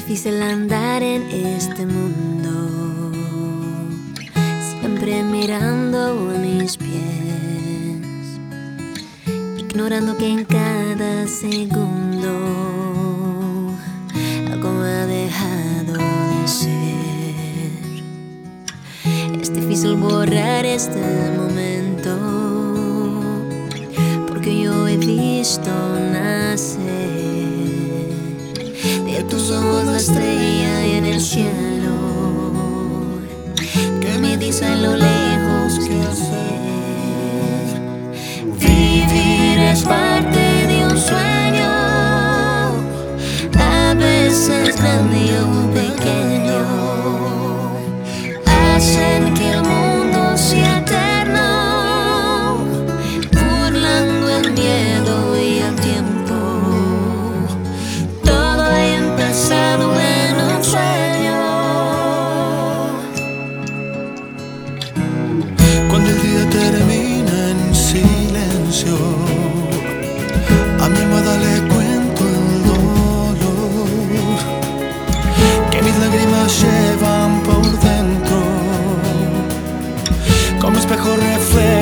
difícil andar en este mundo, siempre mirando a mis pies, ignorando que en cada segundo algo ha dejado de ser. Es difícil borrar este momento, porque yo he visto nacer de tus ojos la estrella y en el cielo que me dice a lo lejos que hacer. Vivir es parte de un sueño, a veces grande o pequeño, hacen que el mundo sea eterno, burlando el miedo y el tiempo. En un sueño. Cuando el día termina en silencio, a mi almohada le cuento el dolor que mis lágrimas llevan por dentro, como espejo reflejo